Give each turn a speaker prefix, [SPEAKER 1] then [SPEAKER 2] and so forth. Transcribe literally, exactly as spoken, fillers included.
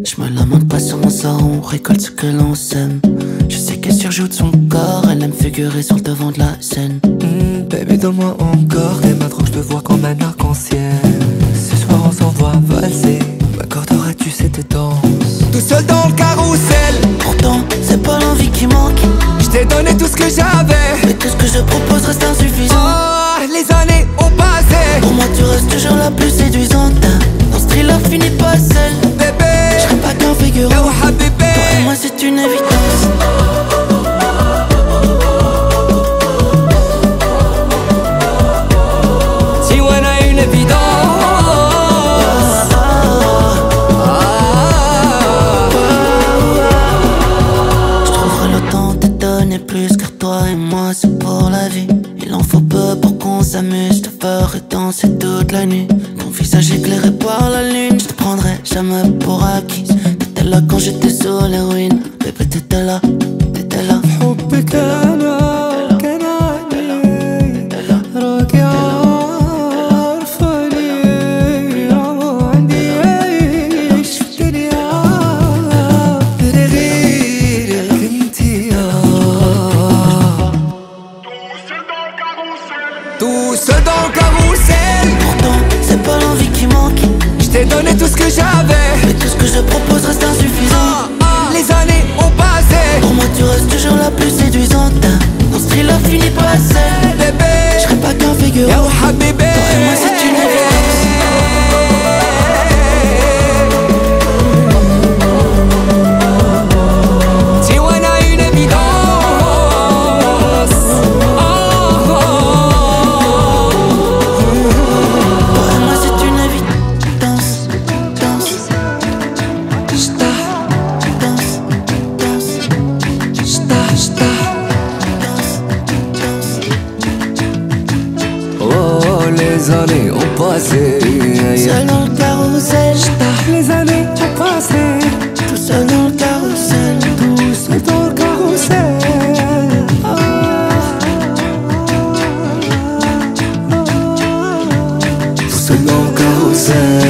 [SPEAKER 1] Je me lamente pas sur mon sort, on récolte ce que l'on sème. Je sais qu'elle surjoue de son corps, elle aime figurer sur le devant de la scène.
[SPEAKER 2] Mmh, baby donne-moi encore, et maintenant je te vois comme un arc-en-ciel. Ce soir on s'envoie valser, m'accorderas-tu cette danse? Tout seul dans le carrousel.
[SPEAKER 1] Pourtant c'est pas l'envie qui manque.
[SPEAKER 2] Je t'ai donné tout ce que j'avais,
[SPEAKER 1] mais tout ce que je propose reste insuffisant.
[SPEAKER 2] Oh, les années ont passé.
[SPEAKER 1] Pour moi tu restes toujours la plus séduisante. Dans ce thriller finis pas seul.
[SPEAKER 2] Bébé,
[SPEAKER 1] je serai pas qu'un figurant.
[SPEAKER 2] Yaouha bébé,
[SPEAKER 1] toi et moi c'est une évidence.
[SPEAKER 2] Tijuana une évidence.
[SPEAKER 1] Je trouverai le temps de te donner plus, car toi et moi c'est pour la vie. Il en faut peu pour qu'on s'amuse, je te ferai danser toute la nuit. Ton visage éclairé par la lune, je te prendrai jamais pour acquise. T'étais là quand j'étais sur les ruines, bébé t'étais là, t'étais là.
[SPEAKER 2] حبك أنا كان عندي راكي عارفاني عندي عيش في الدنيا غيرك انتي. Tout seul dans le carrousel.
[SPEAKER 1] Pourtant c'est pas l'envie qui manque.
[SPEAKER 2] Je t'ai donné tout ce que j'avais,
[SPEAKER 1] mais tout ce que je propose reste insuffisant.
[SPEAKER 2] Ah, ah, les années ont passé.
[SPEAKER 1] Pour moi tu restes toujours la plus séduisante. Dans ce thriller finis pas seul.
[SPEAKER 2] Bébé,
[SPEAKER 1] je serai pas qu'un figurant.
[SPEAKER 2] Yaouha bébé,
[SPEAKER 1] toi et moi c'est une évidence.
[SPEAKER 2] Tijuana une évidence. Oh, oh, oh.
[SPEAKER 1] Toi et moi c'est une évidence. Danse,
[SPEAKER 2] J'ta,
[SPEAKER 1] danse, danse,
[SPEAKER 2] j'ta, j'ta.
[SPEAKER 1] danse, danse.
[SPEAKER 2] Oh, les années ont passé.
[SPEAKER 1] Seul dans le carrousel,
[SPEAKER 2] Les années ont passé.
[SPEAKER 1] tout seul dans le carrousel.
[SPEAKER 2] Tout seul dans le carrousel.
[SPEAKER 1] Tout seul dans le carrousel.